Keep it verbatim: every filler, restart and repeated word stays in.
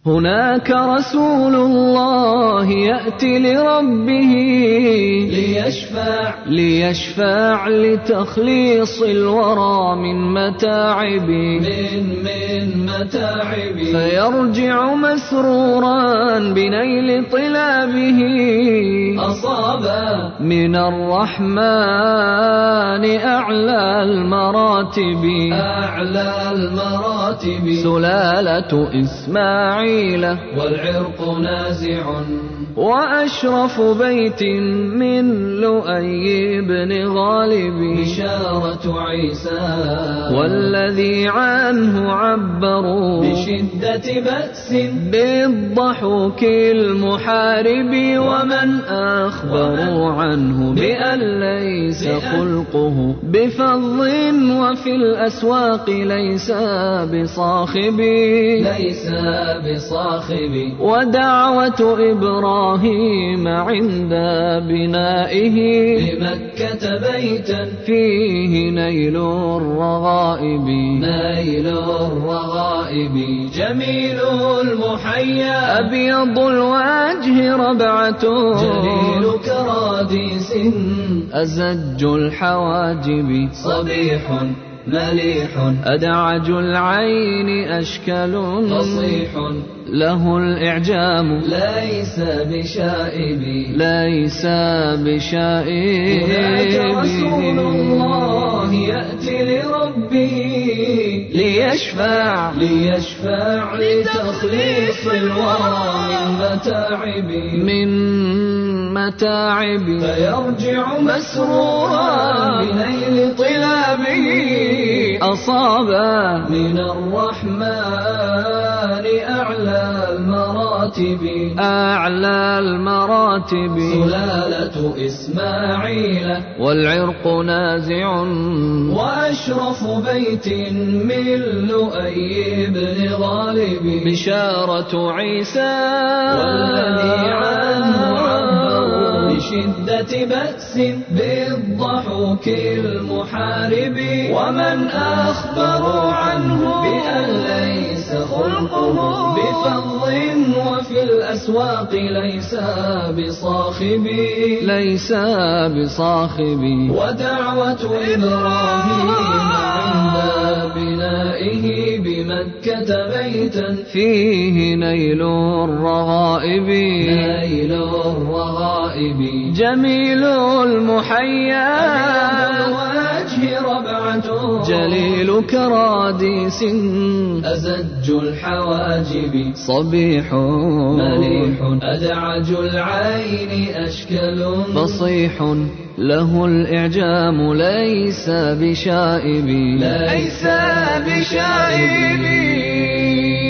هناك رسول الله يأتي لربه ليشفع ليشفع لتخليص الورى من متاعب من من متاعب فيرجع مسرورا بنيل طلابه أصابا من الرحمن أعلى المراتب أعلى المراتب سلالة إسماعيل والعرق نازع وأشرف بيت من لؤي بن غالب بشارة عيسى والذي عنه عبروا بشدة بأس بالضحوك المحارب ومن أخبروا عنه بأن ليس خلقه بفظ وفي الأسواق ليس بصاخب ليس بصاخب ودعوة إبراهيم عند بنائه بمكة بيتا فيه نيل الرغائب نيل الرغائب جميل المحيا أبيض الوجه ربعة جليل كراديس أزج الحواجب صبيح مليح أدعج العين أشكل فصيح له الإعجام ليس بشائب ليس بشائب هناك رسول الله يأتي لربه ليشفع ليشفع لتخليص الورى من متاعب من متاعب فيرجع مسرورا بنيل طلابه أصابا من الرحمن أعلى المراتب أعلى المراتب سلالة إسماعيل والعرق نازع وأشرف بيت من لؤي بن غالب بشارة عيسى والذي عنه عبروا بشدة بأس بالضحوك المحارب ومن أخبروا عنه بأن ليس خلقه بفظ وفي الأسواق ليس بصاخب ليس بصاخب ودعوة إبراهيم عند بنائه بمكة بيتا فيه نيل الرغائب نيل الرغائب جميل المحيا الوجه ربعة جليل كراديس أزج الحواجب صبيح مليح أدعج العين أشكل فصيح له الإعجام ليس بشائب ليس بشائب